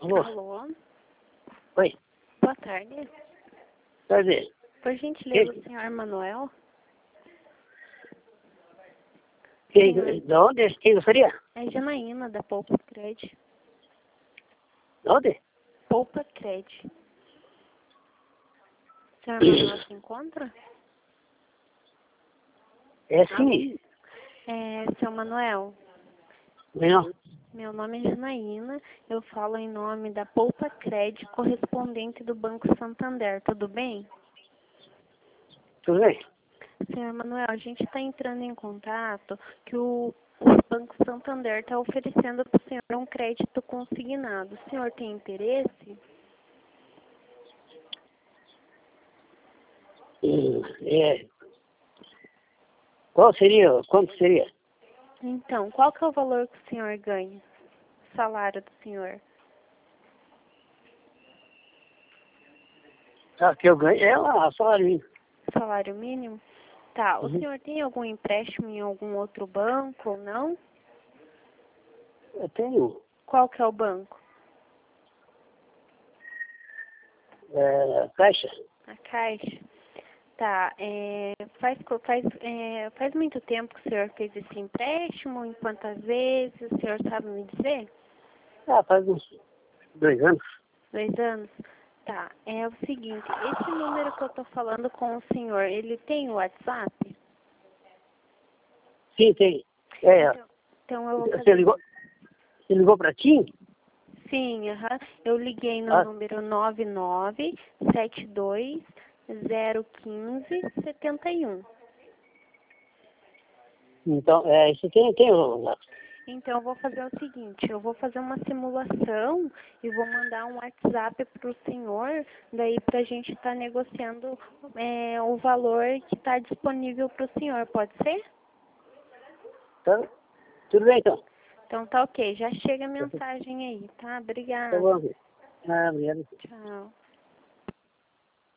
Alô? Alô? Oi, Boa tarde. prazer. Por gentileza, o senhor Manuel? Quem, de onde? Quem gostaria? É Janaína, da Poupa Cred. De onde? Poupa Cred. O senhor Manuel se encontra? É sim. Seu Manuel, Não. meu nome é Janaína, eu falo em nome da Poupa Cred, correspondente do Banco Santander, tudo bem? Tudo bem? Senhor Manuel, a gente está entrando em contato que o Banco Santander está oferecendo para o senhor um crédito consignado. O senhor tem interesse? É. Qual seria? Quanto seria? Então, qual que é o valor que o senhor ganha? O salário do senhor? Ah, que eu ganho é uma salário mínimo. Salário mínimo? Tá, o Uhum. senhor tem algum empréstimo em algum outro banco ou não? Eu tenho Qual que é o banco? caixa. A Caixa? Tá, faz muito tempo que o senhor fez esse empréstimo? Em quantas vezes? O senhor sabe me dizer? Ah, faz uns 2 anos. 2 anos? Tá, é o seguinte, esse número que eu tô falando com o senhor, ele tem o WhatsApp? Sim, tem. Então eu vou Você fazer... ligou para ti? Sim, aham. Eu liguei no Ah, número 9972-015-71. então, isso tem o... Então eu vou fazer o seguinte, eu vou fazer uma simulação e vou mandar um WhatsApp para o senhor, daí para a gente estar negociando o valor que está disponível para o senhor, pode ser? Tá, tudo bem, então. Então tá ok, já chega a mensagem aí, tá? Tá Obrigada. bom. Ah, obrigado. Tchau.